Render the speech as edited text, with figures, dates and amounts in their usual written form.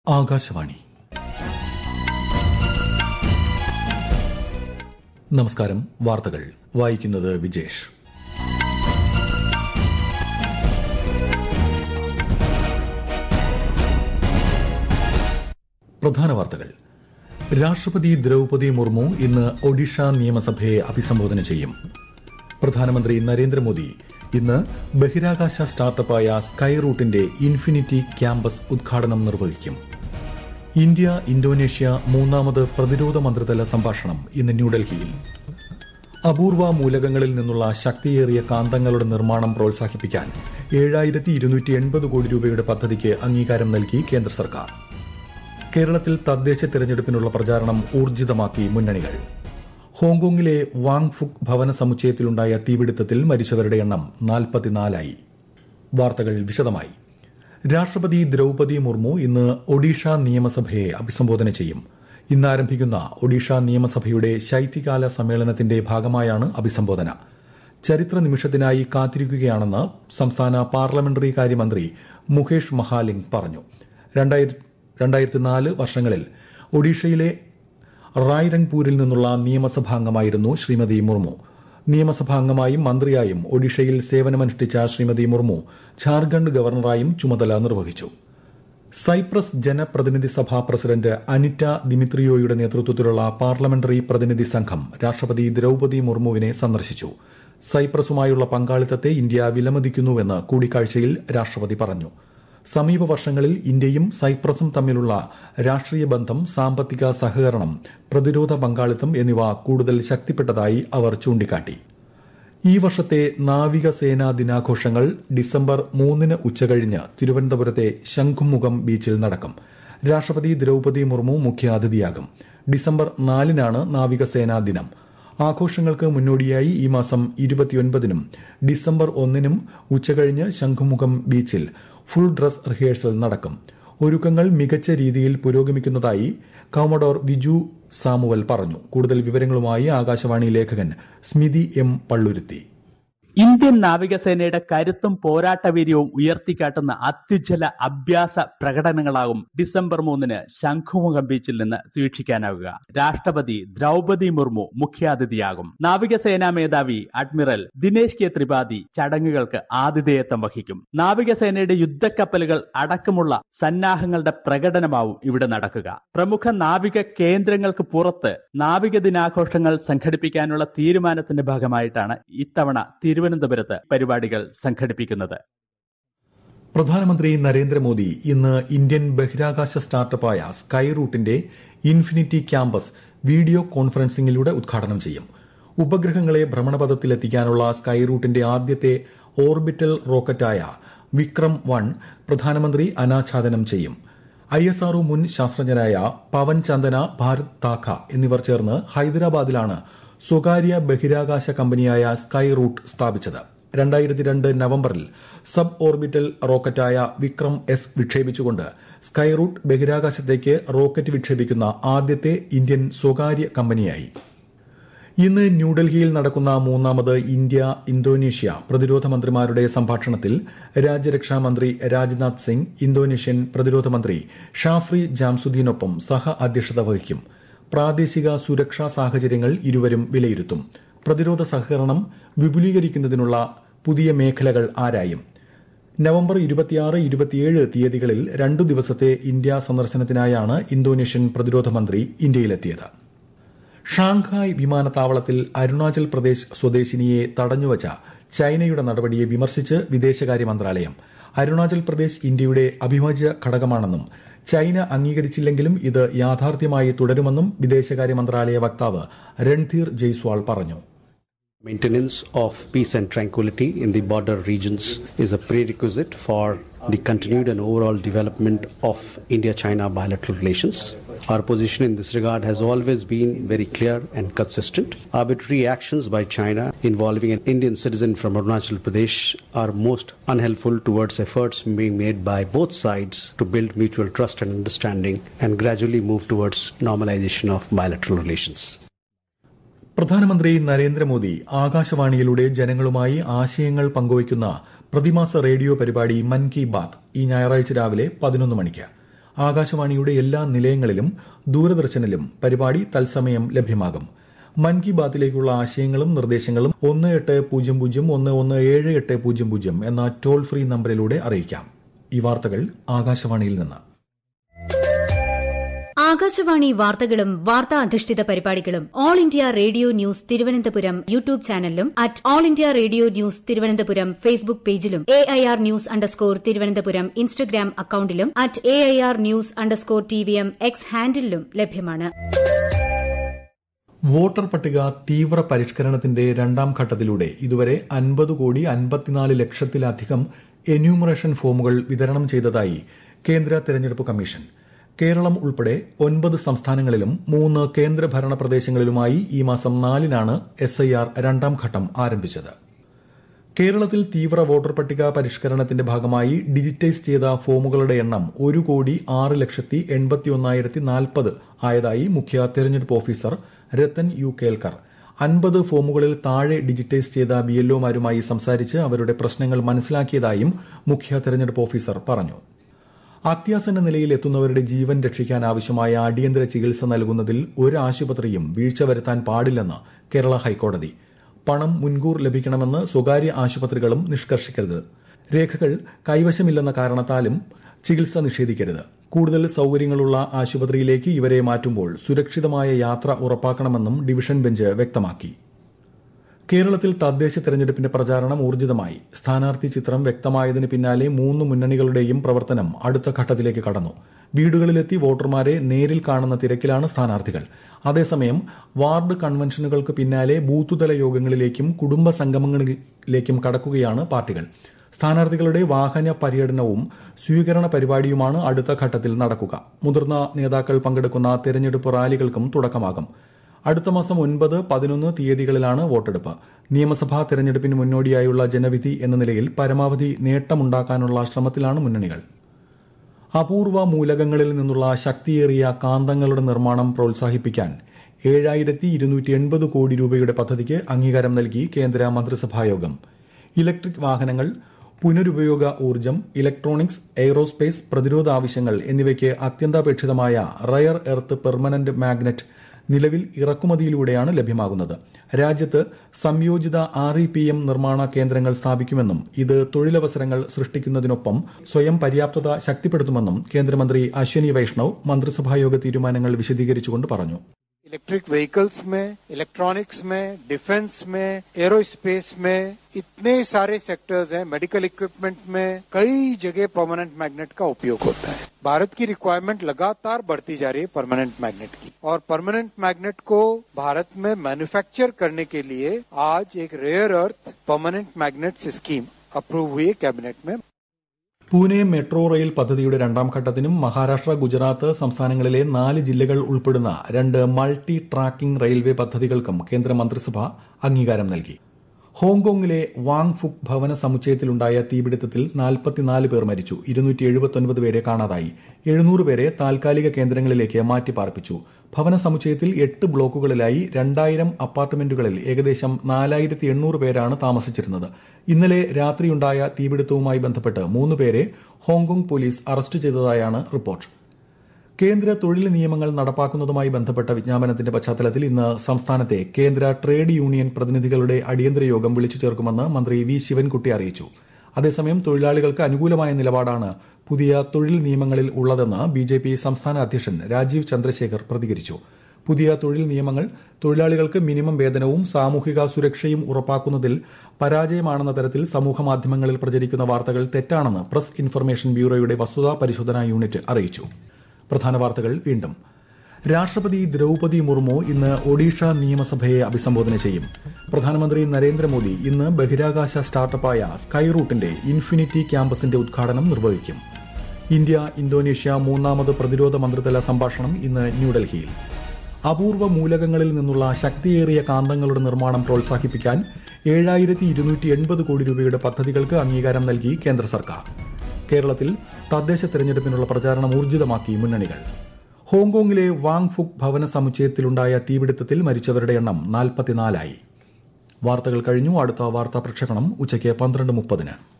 ആകാശവാണി. നമസ്കാരം. വാർത്തകൾ വായിക്കുന്നത് വിജേഷ്. പ്രധാന വാർത്തകൾ. രാഷ്ട്രപതി ദ്രൌപദി മുർമു ഇന്ന് ഒഡീഷ നിയമസഭയെ അഭിസംബോധന ചെയ്യും. പ്രധാനമന്ത്രി നരേന്ദ്രമോദി ഇന്ന് ബഹിരാകാശ സ്റ്റാർട്ടപ്പായ സ്കൈ റൂട്ടിന്റെ ഇൻഫിനിറ്റി ക്യാമ്പസ് ഉദ്ഘാടനം നിർവഹിക്കും. ഇന്ത്യ ഇന്തോനേഷ്യ മൂന്നാമത് പ്രതിരോധ മന്ത്രിതല സംഭാഷണം ഇന്ന് ന്യൂഡൽഹിയിൽ. അപൂർവ മൂലകങ്ങളിൽ നിന്നുള്ള ശക്തിയേറിയ കാന്തങ്ങളുടെ നിർമ്മാണം പ്രോത്സാഹിപ്പിക്കാൻ 7,280 കോടി രൂപയുടെ പദ്ധതിക്ക് അംഗീകാരം നൽകി കേന്ദ്ര സർക്കാർ. കേരളത്തിൽ തദ്ദേശ തെരഞ്ഞെടുപ്പിനുള്ള പ്രചാരണം ഊർജിതമാക്കി മുന്നണികൾ. ഹോങ്കോങ്ങിലെ വാങ് ഫുക് ഭവന സമുച്ചയത്തിലുണ്ടായ തീപിടുത്തത്തിൽ മരിച്ചവരുടെ എണ്ണം 44ആയി. വാർത്തകൾ വിശദമായി. രാഷ്ട്രപതി ദ്രൌപദി മുർമു ഇന്ന് ഒഡീഷ നിയമസഭയെ അഭിസംബോധന ചെയ്യും. ഇന്ന് ആരംഭിക്കുന്ന ഒഡീഷ നിയമസഭയുടെ ശൈത്യകാല സമ്മേളനത്തിന്റെ ഭാഗമായാണ് അഭിസംബോധന. ചരിത്ര നിമിഷത്തിനായി കാത്തിരിക്കുകയാണെന്ന് സംസ്ഥാന പാർലമെന്ററി കാര്യമന്ത്രി മുകേഷ് മഹാലിംഗ് പറഞ്ഞു. 2004 വർഷങ്ങളിൽ ഒഡീഷയിലെ റായ്രംഗ്പൂരിൽ നിന്നുള്ള നിയമസഭാംഗമായിരുന്നു ശ്രീമതി മുർമു. നിയമസഭാംഗമായും മന്ത്രിയായും ഒഡീഷയിൽ സേവനമനുഷ്ഠിച്ച ശ്രീമതി മുർമു ഝാർഖണ്ഡ് ഗവർണറായും ചുമതല നിർവഹിച്ചു. സൈപ്രസ് ജനപ്രതിനിധി സഭാ പ്രസിഡന്റ് അനിറ്റ ദിമിത്രിയോയുടെ നേതൃത്വത്തിലുള്ള പാർലമെന്ററി പ്രതിനിധി സംഘം രാഷ്ട്രപതി ദ്രൌപദി മുർമുവിനെ സന്ദർശിച്ചു. സൈപ്രസുമായുള്ള പങ്കാളിത്തത്തെ ഇന്ത്യ വിലമതിക്കുന്നുവെന്ന് കൂടിക്കാഴ്ചയിൽ രാഷ്ട്രപതി പറഞ്ഞു. സമീപ വർഷങ്ങളിൽ ഇന്ത്യയും സൈപ്രസും തമ്മിലുള്ള രാഷ്ട്രീയ ബന്ധം, സാമ്പത്തിക സഹകരണം, പ്രതിരോധ പങ്കാളിത്തം എന്നിവ കൂടുതൽ ശക്തിപ്പെട്ടതായി അവർ ചൂണ്ടിക്കാട്ടി. ഈ വർഷത്തെ നാവികസേനാ ദിനാഘോഷങ്ങൾ ഡിസംബർ 3 ഉച്ചകഴിഞ്ഞ് തിരുവനന്തപുരത്തെ ശംഖുമുഖം ബീച്ചിൽ നടക്കും. രാഷ്ട്രപതി ദ്രൌപദി മുർമു മുഖ്യാതിഥിയാകും. ഡിസംബർ 4 നാവികസേനാ ദിനം. ആഘോഷങ്ങൾക്ക് മുന്നോടിയായി ഈ മാസം 29 ഡിസംബർ 1 ഉച്ചകഴിഞ്ഞ് ശംഖുമുഖം ബീച്ചിൽ ഫുൾ ഡ്രസ് റിഹേഴ്സൽ നടക്കും. ഒരുക്കങ്ങൾ മികച്ച രീതിയിൽ പുരോഗമിക്കുന്നതായി കമോഡോർ വിജു സാമുവൽ പറഞ്ഞു. കൂടുതൽ വിവരങ്ങളുമായി ആകാശവാണി ലേഖകൻ സ്മിതി എം പള്ളുരുത്തി. ഇന്ത്യൻ നാവികസേനയുടെ കരുത്തും പോരാട്ടവീര്യവും ഉയർത്തിക്കാട്ടുന്ന അത്യുജ്വല അഭ്യാസ പ്രകടനങ്ങളാകും ഡിസംബർ 3 ശംഖുമുഖം ബീച്ചിൽ നിന്ന് വീക്ഷിക്കാനാവുക. രാഷ്ട്രപതി ദ്രൌപദി മുർമു മുഖ്യാതിഥിയാകും. നാവികസേനാ മേധാവി അഡ്മിറൽ ദിനേശ് കെ ത്രിപാഠി ചടങ്ങുകൾക്ക് ആതിഥേയത്വം വഹിക്കും. നാവികസേനയുടെ യുദ്ധക്കപ്പലുകൾ അടക്കമുള്ള സന്നാഹങ്ങളുടെ പ്രകടനമാവും ഇവിടെ നടക്കുക. പ്രമുഖ നാവിക കേന്ദ്രങ്ങൾക്ക് പുറത്ത് നാവിക ദിനാഘോഷങ്ങൾ സംഘടിപ്പിക്കാനുള്ള തീരുമാനത്തിന്റെ ഭാഗമായിട്ടാണ് ഇത്തവണ തിരുവനന്തപുരത്ത് പരിപാടികൾ സംഘടിപ്പിക്കുന്നത്. പ്രധാനമന്ത്രി നരേന്ദ്രമോദി ഇന്ന് ഇന്ത്യൻ ബഹിരാകാശ സ്റ്റാർട്ടപ്പായ സ്കൈ റൂട്ടിന്റെ ഇൻഫിനിറ്റി ക്യാമ്പസ് വീഡിയോ കോൺഫറൻസിംഗിലൂടെ ഉദ്ഘാടനം ചെയ്യും. ഉപഗ്രഹങ്ങളെ ഭ്രമണപഥത്തിലെത്തിക്കാനുള്ള സ്കൈ റൂട്ടിന്റെ ആദ്യത്തെ ഓർബിറ്റൽ റോക്കറ്റായ വിക്രം 1 പ്രധാനമന്ത്രി അനാച്ഛാദനം ചെയ്യും. ISRO മുൻ ശാസ്ത്രജ്ഞരായ പവൻ ചന്ദന, ഭാരത് താഖ എന്നിവർ ചേർന്ന് ഹൈദരാബാദിലാണ് സ്വകാര്യ ബഹിരാകാശ കമ്പനിയായ സ്കൈ റൂട്ട് സ്ഥാപിച്ചത്. 2002 നവംബറിൽ സബ് ഓർബിറ്റൽ റോക്കറ്റായ വിക്രം S വിക്ഷേപിച്ചുകൊണ്ട് സ്കൈ റൂട്ട് ബഹിരാകാശത്തേക്ക് റോക്കറ്റ് വിക്ഷേപിക്കുന്ന ആദ്യത്തെ ഇന്ത്യൻ സ്വകാര്യ കമ്പനിയായി. ഇന്ന് ന്യൂഡൽഹിയിൽ നടക്കുന്ന മൂന്നാമത് ഇന്ത്യ ഇന്തോനേഷ്യ പ്രതിരോധ മന്ത്രിമാരുടെ സംഭാഷണത്തിൽ രാജ്യരക്ഷാമന്ത്രി രാജ്നാഥ് സിംഗ് ഇന്തോനേഷ്യൻ പ്രതിരോധ മന്ത്രി ഷാഫ്രി ജാംസുദ്ദീനൊപ്പം സഹ അധ്യക്ഷത വഹിക്കും. പ്രാദേശിക സുരക്ഷാ സാഹചര്യങ്ങൾ ഇരുവരും വിലയിരുത്തും. പ്രതിരോധ സഹകരണം വിപുലീകരിക്കുന്നതിനുള്ള പുതിയ മേഖലകൾ ആരായും. നവംബർ 26-27 തീയതികളിൽ 2 ദിവസത്തെ ഇന്ത്യ സന്ദർശനത്തിനായാണ് ഇന്തോനേഷ്യൻ പ്രതിരോധ മന്ത്രി ഇന്ത്യയിലെത്തിയത്. ഷാങ്ഹായ് വിമാനത്താവളത്തിൽ അരുണാചൽ പ്രദേശ് സ്വദേശിനിയെ തടഞ്ഞുവച്ച ചൈനയുടെ നടപടിയെ വിമർശിച്ച് വിദേശകാര്യ മന്ത്രാലയം. അരുണാചൽ പ്രദേശ് ഇന്ത്യയുടെ അവിഭാജ്യ ഘടകമാണെന്നും ചൈന അംഗീകരിച്ചില്ലെങ്കിലും ഇത് യാഥാർത്ഥ്യമായി തുടരുമെന്നും വിദേശകാര്യ മന്ത്രാലയ വക്താവ് രൺധീർ ജയ്സ്വാൾ പറഞ്ഞു. Maintenance of peace and tranquility in the border regions is a prerequisite for the continued and overall development of India-China bilateral relations. Our position in this regard has always been very clear and consistent. Arbitrary actions by China involving an Indian citizen from Arunachal Pradesh are most unhelpful towards efforts being made by both sides to build mutual trust and understanding and gradually move towards normalization of bilateral relations. പ്രധാനമന്ത്രി നരേന്ദ്രമോദി ആകാശവാണിയിലൂടെ ജനങ്ങളുമായി ആശയങ്ങൾ പങ്കുവയ്ക്കുന്ന പ്രതിമാസ radio പരിപാടി മൻ കി ബാത്ത് ഈ ഞായറാഴ്ച രാവിലെ 11 മണിക്ക്. ആകാശവാണിയുടെ എല്ലാ നിലയങ്ങളിലും ദൂരദർശനിലും പരിപാടി തത്സമയം ലഭ്യമാകും. മൻ കി ബാത്തിലേക്കുള്ള ആശയങ്ങളും നിർദ്ദേശങ്ങളും 1800117800 എന്ന ടോൾ ഫ്രീ നമ്പറിലൂടെ അറിയിക്കാം. ഈ വാർത്തകൾ ആകാശവാണിയിൽ നിന്ന്. ആകാശവാണി വാർത്തകളും വാർത്താ അധിഷ്ഠിത പരിപാടികളും all India radio news Thiruvananthapuram YouTube ചാനലിലും at all India radio news Thiruvananthapuram Facebook പേജിലും AIR ന്യൂസ് _തിരുവനന്തപുരം ഇൻസ്റ്റഗ്രാം അക്കൌണ്ടിലും at AIR news _TVM X ഹാൻഡിലും ലഭ്യമാണ്. വോട്ടർ പട്ടിക തീവ്ര പരിഷ്കരണത്തിന്റെ രണ്ടാം ഘട്ടത്തിലൂടെ ഇതുവരെ 50,54,00,000-ലധികം എന്യൂമറേഷൻ ഫോമുകൾ വിതരണം ചെയ്തതായി കേന്ദ്ര തെരഞ്ഞെടുപ്പ് കമ്മീഷൻ. കേരളം ഉൾപ്പെടെ 9 സംസ്ഥാനങ്ങളിലും 3 കേന്ദ്രഭരണ പ്രദേശങ്ങളിലുമായി ഈ മാസം 4-നാണ് SIR രണ്ടാം ഘട്ടം ആരംഭിച്ചത്. കേരളത്തിൽ തീവ്ര വോട്ടർ പട്ടിക പരിഷ്കരണത്തിന്റെ ഭാഗമായി ഡിജിറ്റൈസ് ചെയ്ത ഫോമുകളുടെ എണ്ണം 1,06,81,040 ആയതായി മുഖ്യ തെരഞ്ഞെടുപ്പ് ഓഫീസർ രത്തൻ യു കേൽക്കർ 50 ഫോമുകളിൽ താഴെ ഡിജിറ്റൈസ് ചെയ്ത BLOമാരുമായി സംസാരിച്ച് അവരുടെ പ്രശ്നങ്ങൾ മനസ്സിലാക്കിയതായും മുഖ്യ തെരഞ്ഞെടുപ്പ് ഓഫീസർ പറഞ്ഞു. അത്യാസന്ന നിലയിൽ എത്തുന്നവരുടെ ജീവൻ രക്ഷിക്കാൻ ആവശ്യമായ അടിയന്തര ചികിത്സ നൽകുന്നതിൽ ഒരു ആശുപത്രിയും വീഴ്ച വരുത്താൻ പാടില്ലെന്ന് കേരള ഹൈക്കോടതി. പണം മുൻകൂർ ലഭിക്കണമെന്ന് സ്വകാര്യ ആശുപത്രികളും നിഷ്കർഷിക്കരുത്. രേഖകൾ കൈവശമില്ലെന്ന കാരണത്താലും ചികിത്സ നിഷേധിക്കരുത്. കൂടുതൽ സൌകര്യങ്ങളുള്ള ആശുപത്രിയിലേക്ക് ഇവരെ മാറ്റുമ്പോൾ സുരക്ഷിതമായ യാത്ര ഉറപ്പാക്കണമെന്നും ഡിവിഷൻ ബെഞ്ച് വ്യക്തമാക്കി. കേരളത്തിൽ തദ്ദേശ തെരഞ്ഞെടുപ്പിന്റെ പ്രചാരണം ഊർജിതമായി. സ്ഥാനാർത്ഥി ചിത്രം വ്യക്തമായതിന് പിന്നാലെ 3 മുന്നണികളുടെയും പ്രവർത്തനം അടുത്ത ഘട്ടത്തിലേക്ക് കടന്നു. വീടുകളിലെത്തി വോട്ടർമാരെ നേരിൽ കാണുന്ന തിരക്കിലാണ് സ്ഥാനാർത്ഥികൾ. അതേസമയം വാർഡ് കൺവെൻഷനുകൾക്ക് പിന്നാലെ ബൂത്തുതല യോഗങ്ങളിലേക്കും കുടുംബ സംഗമങ്ങളിലേക്കും കടക്കുകയാണ് പാർട്ടികൾ. സ്ഥാനാർത്ഥികളുടെ വാഹന പര്യടനവും സ്വീകരണ പരിപാടിയുമാണ് അടുത്ത ഘട്ടത്തിൽ നടക്കുക. മുതിർന്ന നേതാക്കൾ പങ്കെടുക്കുന്ന തെരഞ്ഞെടുപ്പ് റാലികൾക്കും തുടക്കമാകും. അടുത്ത മാസം 9, 11 തീയതികളിലാണ് വോട്ടെടുപ്പ്. നിയമസഭാ തെരഞ്ഞെടുപ്പിന് മുന്നോടിയായുള്ള ജനവിധി എന്ന നിലയിൽ പരമാവധി നേട്ടമുണ്ടാക്കാനുള്ള ശ്രമത്തിലാണ് മുന്നണികൾ. അപൂർവ മൂലകങ്ങളിൽ നിന്നുള്ള ശക്തിയേറിയ കാന്തങ്ങളുടെ നിർമ്മാണം പ്രോത്സാഹിപ്പിക്കാൻ 7,280 കോടി രൂപയുടെ പദ്ധതിക്ക് അംഗീകാരം നൽകി കേന്ദ്ര മന്ത്രിസഭായോഗം. ഇലക്ട്രിക് വാഹനങ്ങൾ, പുനരുപയോഗ ഊർജ്ജം, ഇലക്ട്രോണിക്സ്, എയ്റോസ്പേസ്, പ്രതിരോധ ആവശ്യങ്ങൾ എന്നിവയ്ക്ക് അത്യന്താപേക്ഷിതമായ റയർ എർത്ത് പെർമനന്റ് മാഗ്നറ്റ് നിലവിൽ ഇറക്കുമതിയിലൂടെയാണ് ലഭ്യമാകുന്നത്. രാജ്യത്ത് സംയോജിത REPM നിർമ്മാണ കേന്ദ്രങ്ങൾ സ്ഥാപിക്കുമെന്നും ഇത് തൊഴിലവസരങ്ങൾ സൃഷ്ടിക്കുന്നതിനൊപ്പം സ്വയം പര്യാപ്തത ശക്തിപ്പെടുത്തുമെന്നും കേന്ദ്രമന്ത്രി അശ്വനി വൈഷ്ണവ് മന്ത്രിസഭായോഗ തീരുമാനങ്ങൾ വിശദീകരിച്ചുകൊണ്ട് പറഞ്ഞു. इलेक्ट्रिक व्हीकल्स में, इलेक्ट्रॉनिक्स में, डिफेंस में, एरोस्पेस में इतने सारे सेक्टर्स हैं. मेडिकल इक्विपमेंट में कई जगह परमानेंट मैग्नेट का उपयोग होता है. भारत की रिक्वायरमेंट लगातार बढ़ती जा रही है परमानेंट मैग्नेट की, और परमानेंट मैग्नेट को भारत में मैन्युफैक्चर करने के लिए आज एक rare earth permanent magnets scheme approve हुई है कैबिनेट में. പൂനെ മെട്രോ റെയിൽ പദ്ധതിയുടെ രണ്ടാം ഘട്ടത്തിനും മഹാരാഷ്ട്ര, ഗുജറാത്ത് സംസ്ഥാനങ്ങളിലെ 4 ജില്ലകൾ ഉൾപ്പെടുന്ന 2 മൾട്ടി ട്രാക്കിംഗ് റെയിൽവേ പദ്ധതികൾക്കും കേന്ദ്ര മന്ത്രിസഭ അംഗീകാരം നൽകി. ഹോങ്കോങ്ങിലെ വാങ് ഫുക് ഭവന സമുച്ചയത്തിലുണ്ടായ തീപിടുത്തത്തിൽ 44 പേർ മരിച്ചു, 279 പേരെ കാണാതായി. 700 പേരെ താൽക്കാലിക കേന്ദ്രങ്ങളിലേക്ക് മാറ്റിപ്പാർപ്പിച്ചു. ഭവന സമുച്ചയത്തിൽ 8 ബ്ലോക്കുകളിലായി 2000 അപ്പാർട്ട്മെന്റുകളിൽ ഏകദേശം 4800 പേരാണ് താമസിച്ചിരുന്നത്. ഇന്നലെ രാത്രിയുണ്ടായ തീപിടുത്തവുമായി ബന്ധപ്പെട്ട് 3 പേരെ ഹോങ്കോങ് പോലീസ് അറസ്റ്റ് ചെയ്തതായാണ് റിപ്പോർട്ട്. കേന്ദ്ര തൊഴിൽ നിയമങ്ങൾ നടപ്പാക്കുന്നതുമായി ബന്ധപ്പെട്ട വിജ്ഞാപനത്തിന്റെ പശ്ചാത്തലത്തിൽ ഇന്ന് സംസ്ഥാനത്തെ കേന്ദ്ര ട്രേഡ് യൂണിയൻ പ്രതിനിധികളുടെ അടിയന്തര യോഗം വിളിച്ചു ചേർക്കുമെന്ന് മന്ത്രി വി ശിവൻകുട്ടി അറിയിച്ചു. അതേസമയം തൊഴിലാളികൾക്ക് അനുകൂലമായ നിലപാടാണ് പുതിയ തൊഴിൽ നിയമങ്ങളിൽ ഉള്ളതെന്ന് BJP സംസ്ഥാന അധ്യക്ഷൻ രാജീവ് ചന്ദ്രശേഖർ പ്രതികരിച്ചു. പുതിയ തൊഴിൽ നിയമങ്ങൾ തൊഴിലാളികൾക്ക് മിനിമം വേതനവും സാമൂഹിക സുരക്ഷയും ഉറപ്പാക്കുന്നതിൽ പരാജയമാണെന്ന തരത്തിൽ സമൂഹമാധ്യമങ്ങളിൽ പ്രചരിക്കുന്ന വാർത്തകൾ തെറ്റാണെന്ന് പ്രസ് ഇൻഫർമേഷൻ ബ്യൂറോയുടെ വസ്തുതാ പരിശോധനാ യൂണിറ്റ് അറിയിച്ചു. പ്രധാന വാർത്തകൾ വീണ്ടും. രാഷ്ട്രപതി ദ്രൌപതി മുർമു ഇന്ന് ഒഡീഷ നിയമസഭയെ അഭിസംബോധന ചെയ്യും. പ്രധാനമന്ത്രി നരേന്ദ്രമോദി ഇന്ന് ബഹിരാകാശ സ്റ്റാർട്ടപ്പായ സ്കൈറൂട്ടിന്റെ ഇൻഫിനിറ്റി ക്യാമ്പസിന്റെ ഉദ്ഘാടനം നിർവഹിക്കും. ഇന്ത്യ ഇന്തോനേഷ്യ 3ാമത് പ്രതിരോധ മന്ത്രിതല സംഭാഷണം ഇന്ന് ന്യൂഡൽഹിയിൽ. അപൂർവ മൂലകങ്ങളിൽ നിന്നുള്ള ശക്തിയേറിയ കാന്തങ്ങളുടെ നിർമ്മാണം പ്രോത്സാഹിപ്പിക്കാൻ 7,280 കോടി രൂപയുടെ പദ്ധതികൾക്ക് അംഗീകാരം നൽകി കേന്ദ്ര സർക്കാർ. കേരളത്തിൽ തദ്ദേശ തെരഞ്ഞെടുപ്പിനുള്ള പ്രചാരണം ഊർജിതമാക്കി മുന്നണികൾ. ഹോങ്കോങ്ങിലെ വാങ് ഫുക് ഭവന സമുച്ചയത്തിലുണ്ടായ തീപിടുത്തത്തിൽ മരിച്ചവരുടെ എണ്ണം 44 ആയി. വാർത്തകൾ കഴിഞ്ഞു. അടുത്ത വാർത്താ പ്രക്ഷേപണം ഉച്ചയ്ക്ക് 12:30.